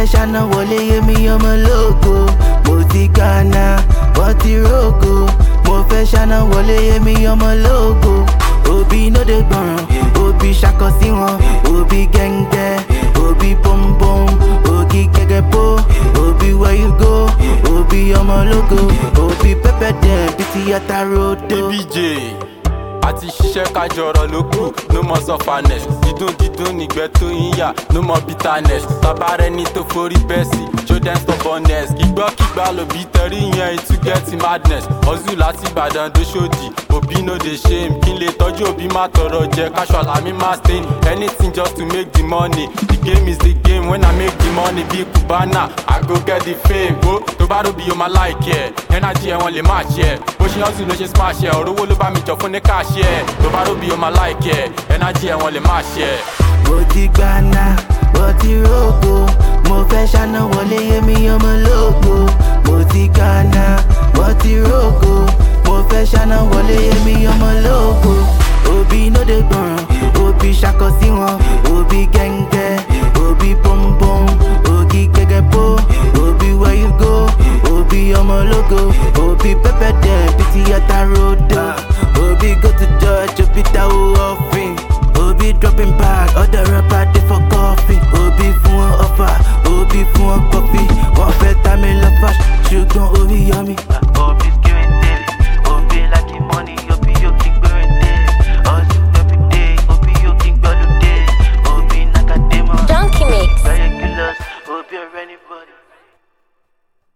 ṣáná wọlé yé mi ọmọ lógo. Mo ti Ghana, wọ́n ti rógo. Mo fẹ́ ṣáná wọlé yé mi ọmọ lógo. Obi no dey gbọ̀ràn, Obi ṣakọ sí wọn. Obi gẹ́ngẹ́, Obi bọ́mbọ́m, Ogi gẹ́gẹ́ bó. Obi where you go, Obi ọmọ lógo. Obi pẹ́pẹ́ dẹ̀ bí ti yàtà rodo. BBJ àti ṣiṣẹ́ kájọrọ̀ ló kù, no more sufferness. Dídùn nígbẹ́ tó ń yà, no more bitterness. Tabarẹ́ ní tó forí bẹ́ẹ̀ sí, show them stubbornness. Kígbọ́kígbá lòbí tẹ̀rí yẹn, it too get madness. Hustle láti Ìbàdàn dé Ṣódì, Obi no dey shame. Kí n lè tọ́jú Obi má tọrọ jẹ, casual àmì má stain. Anything just to make the money. The game is the game, when I make the money bí Cubana, I go get the fame. Wo tó bá ròbí o máa like ẹ̀, energy ẹ̀ wọ́n lè má ṣe ẹ̀. Bó ṣe hustle ló ṣe smash ẹ̀, òrówó ló bá mi jọ fún ní cash ẹ̀. Tó bá ròbí o máa like ẹ̀, energy ẹ̀ wọ́n lè má ṣe ẹ̀. Mo ti Ghana, wọ́n ti rógo. Mo fẹ́ ṣáná wọlé yé mi ọmọ lógo. Mo ti Ghana, wọ́n ti rógo. Mo fẹ́ ṣáná wọlé yé mi ọmọ lógo. Obi no dey gbọ̀ràn, Obi ṣakọ sí wọn. Obi gẹ́ngẹ́, Obi bọ́mbọ́m, Ogi gẹ́gẹ́ bó. Obi where you go, Obi ọmọ lógo. Obi pẹ́pẹ́ dẹ̀ bí ti yàtà rodo. Obi go to church, Obi dáwọ́ offering. Obi dropping bag, other rapper